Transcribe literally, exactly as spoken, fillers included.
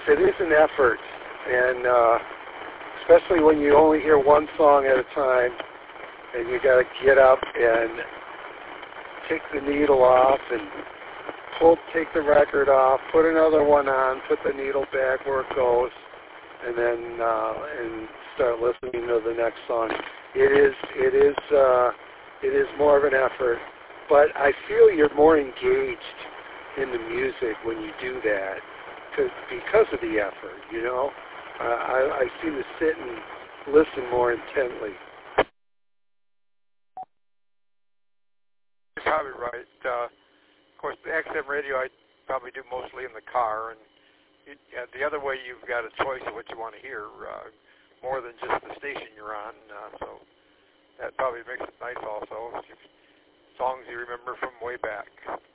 it is an effort, and uh, especially when you only hear one song at a time, and you got to get up and take the needle off and pull, take the record off, put another one on, put the needle back where it goes, and then uh, and start listening to the next song. It is it is uh, it is more of an effort, but I feel you're more engaged in the music when you do that, cause, because of the effort. You know, uh, I, I seem to sit and listen more intently. You're probably right. Uh, of course, the X M radio I probably do mostly in the car, and you, uh, the other way you've got a choice of what you want to hear, uh, more than just the station you're on. Uh, so that probably makes it nice also. Songs you remember from way back.